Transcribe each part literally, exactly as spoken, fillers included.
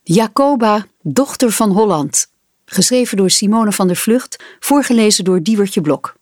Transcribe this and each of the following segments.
Jacoba, dochter van Holland. Geschreven door Simone van der Vlugt, voorgelezen door Diewertje Blok.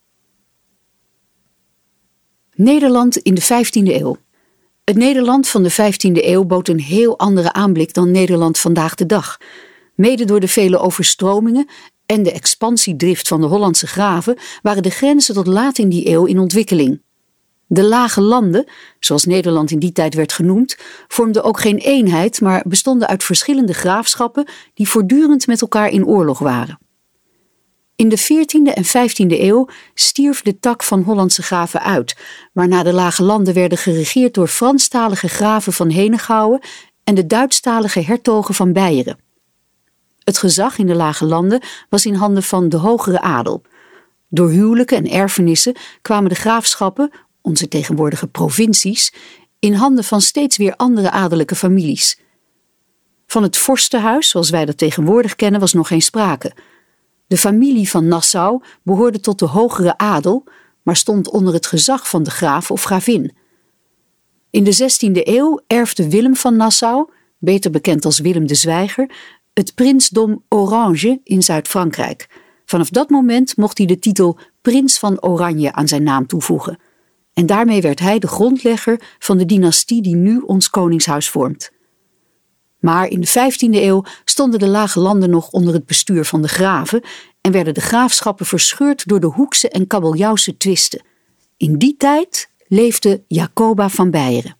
Nederland in de vijftiende eeuw. Het Nederland van de vijftiende eeuw bood een heel andere aanblik dan Nederland vandaag de dag. Mede door de vele overstromingen en de expansiedrift van de Hollandse graven waren de grenzen tot laat in die eeuw in ontwikkeling. De lage landen, zoals Nederland in die tijd werd genoemd, vormden ook geen eenheid, maar bestonden uit verschillende graafschappen die voortdurend met elkaar in oorlog waren. In de veertiende en vijftiende eeuw stierf de tak van Hollandse graven uit, waarna de lage landen werden geregeerd door Franstalige graven van Henegouwen en de Duitsstalige hertogen van Beieren. Het gezag in de lage landen was in handen van de hogere adel. Door huwelijken en erfenissen kwamen de graafschappen, onze tegenwoordige provincies, in handen van steeds weer andere adellijke families. Van het vorstenhuis, zoals wij dat tegenwoordig kennen, was nog geen sprake. De familie van Nassau behoorde tot de hogere adel, maar stond onder het gezag van de graaf of gravin. In de zestiende eeuw erfde Willem van Nassau, beter bekend als Willem de Zwijger, het prinsdom Orange in Zuid-Frankrijk. Vanaf dat moment mocht hij de titel Prins van Oranje aan zijn naam toevoegen. En daarmee werd hij de grondlegger van de dynastie die nu ons koningshuis vormt. Maar in de vijftiende eeuw stonden de lage landen nog onder het bestuur van de graven en werden de graafschappen verscheurd door de Hoekse en Kabeljauwse twisten. In die tijd leefde Jacoba van Beieren.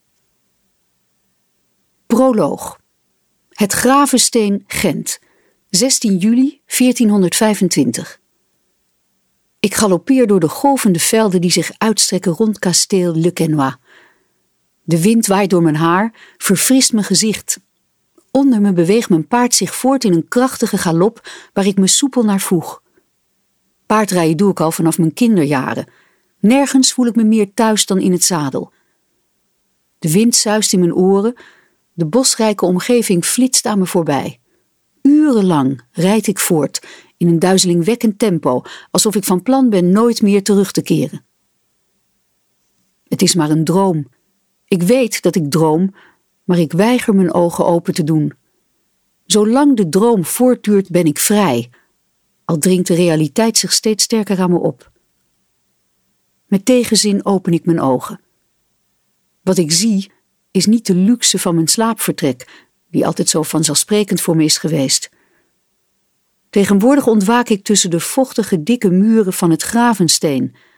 Proloog. Het Gravensteen Gent, zestien juli veertienhonderdvijfentwintig. Ik galoppeer door de golvende velden die zich uitstrekken rond kasteel Le Quesnoy. De wind waait door mijn haar, verfrist mijn gezicht. Onder me beweegt mijn paard zich voort in een krachtige galop waar ik me soepel naar voeg. Paardrijden doe ik al vanaf mijn kinderjaren. Nergens voel ik me meer thuis dan in het zadel. De wind suist in mijn oren, de bosrijke omgeving flitst aan me voorbij. Urenlang rijd ik voort in een duizelingwekkend tempo, alsof ik van plan ben nooit meer terug te keren. Het is maar een droom. Ik weet dat ik droom, maar ik weiger mijn ogen open te doen. Zolang de droom voortduurt ben ik vrij, al dringt de realiteit zich steeds sterker aan me op. Met tegenzin open ik mijn ogen. Wat ik zie is niet de luxe van mijn slaapvertrek, die altijd zo vanzelfsprekend voor me is geweest. Tegenwoordig ontwaak ik tussen de vochtige, dikke muren van het Gravensteen,